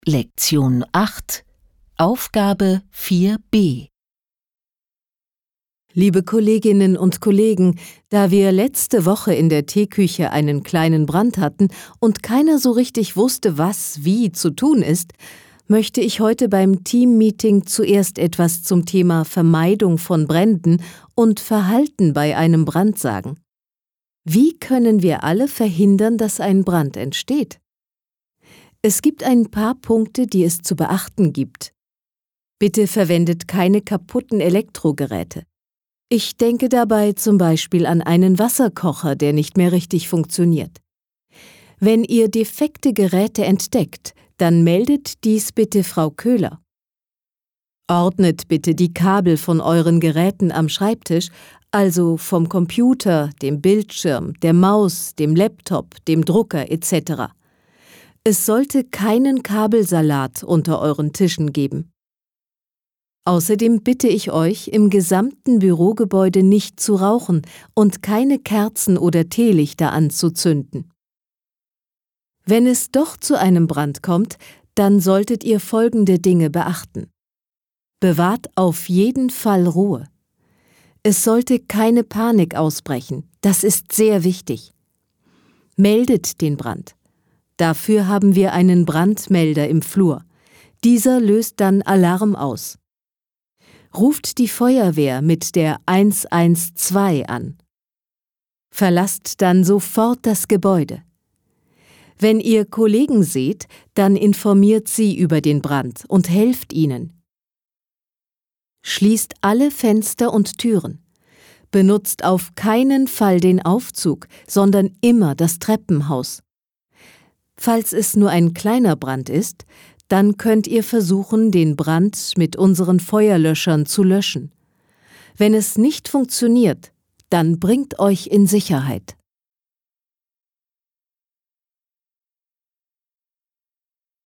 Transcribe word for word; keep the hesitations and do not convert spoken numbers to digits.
Lektion acht, Aufgabe vier b. Liebe Kolleginnen und Kollegen, da wir letzte Woche in der Teeküche einen kleinen Brand hatten und keiner so richtig wusste, was wie zu tun ist, möchte ich heute beim Teammeeting zuerst etwas zum Thema Vermeidung von Bränden und Verhalten bei einem Brand sagen. Wie können wir alle verhindern, dass ein Brand entsteht? Es gibt ein paar Punkte, die es zu beachten gibt. Bitte verwendet keine kaputten Elektrogeräte. Ich denke dabei zum Beispiel an einen Wasserkocher, der nicht mehr richtig funktioniert. Wenn ihr defekte Geräte entdeckt, dann meldet dies bitte Frau Köhler. Ordnet bitte die Kabel von euren Geräten am Schreibtisch, also vom Computer, dem Bildschirm, der Maus, dem Laptop, dem Drucker et cetera. Es sollte keinen Kabelsalat unter euren Tischen geben. Außerdem bitte ich euch, im gesamten Bürogebäude nicht zu rauchen und keine Kerzen oder Teelichter anzuzünden. Wenn es doch zu einem Brand kommt, dann solltet ihr folgende Dinge beachten. Bewahrt auf jeden Fall Ruhe. Es sollte keine Panik ausbrechen, das ist sehr wichtig. Meldet den Brand. Dafür haben wir einen Brandmelder im Flur. Dieser löst dann Alarm aus. Ruft die Feuerwehr mit der eins eins zwei an. Verlasst dann sofort das Gebäude. Wenn ihr Kollegen seht, dann informiert sie über den Brand und helft ihnen. Schließt alle Fenster und Türen. Benutzt auf keinen Fall den Aufzug, sondern immer das Treppenhaus. Falls es nur ein kleiner Brand ist, dann könnt ihr versuchen, den Brand mit unseren Feuerlöschern zu löschen. Wenn es nicht funktioniert, dann bringt euch in Sicherheit.